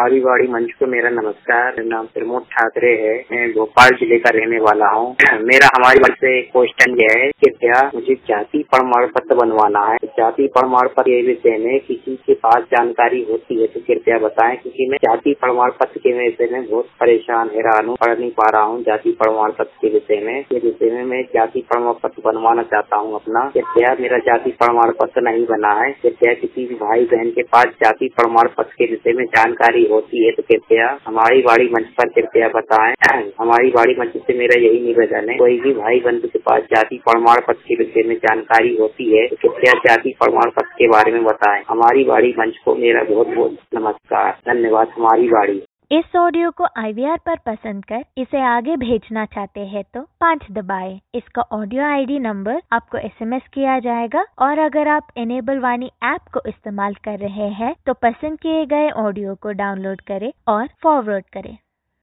हमारी वाणी मंच को मेरा नमस्कार। मेरा नाम प्रमोद ठाकरे है। मैं भोपाल जिले का रहने वाला हूँ। मेरा हमारी मंच से क्वेश्चन यह है कि क्या मुझे जाति प्रमाण पत्र बनवाना है। जाति प्रमाण पत्र के विषय में किसी के पास जानकारी होती है तो कृपया बताएं, क्योंकि मैं जाति प्रमाण पत्र के विषय में बहुत परेशान हैरान हूँ, पढ़ नहीं पा रहा हूँ। जाति प्रमाण पत्र के विषय में मैं जाति प्रमाण पत्र बनवाना चाहता हूँ अपना। कृपया मेरा जाति प्रमाण पत्र नहीं बना है। कृपया किसी भी भाई बहन के पास जाति प्रमाण पत्र के विषय में जानकारी होती है तो कृपया हमारी वाणी मंच पर कृपया बताएं। हमारी वाणी मंच से मेरा यही निवेदन है, कोई भी भाई बंधु के पास जाति प्रमाण पत्र के विषय में जानकारी होती है तो कृपया जाति प्रमाण पत्र के बारे में बताएं। हमारी वाणी मंच को मेरा बहुत बहुत नमस्कार। धन्यवाद। हमारी वाणी। इस ऑडियो को IVR पर पसंद कर इसे आगे भेजना चाहते हैं तो 5 दबाएं। इसका ऑडियो ID नंबर आपको SMS किया जाएगा। और अगर आप इनेबल वाणी ऐप को इस्तेमाल कर रहे हैं तो पसंद किए गए ऑडियो को डाउनलोड करें और फॉरवर्ड करें।